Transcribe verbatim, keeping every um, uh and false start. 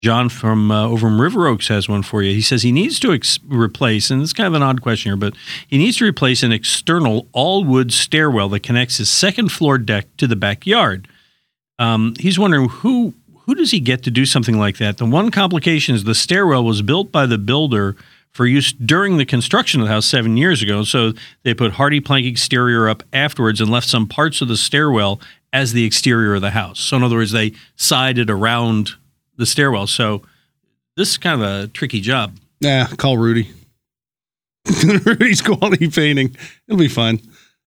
John from uh, over in River Oaks has one for you. He says he needs to ex- replace, and it's kind of an odd question here, but he needs to replace an external all-wood stairwell that connects his second-floor deck to the backyard. Um, he's wondering who who does he get to do something like that? The one complication is the stairwell was built by the builder for use during the construction of the house seven years ago, so they put hardy plank exterior up afterwards and left some parts of the stairwell as the exterior of the house. So in other words, they sided around the stairwell. So this is kind of a tricky job. Yeah, call Rudy. Rudy's quality painting. It'll be fun.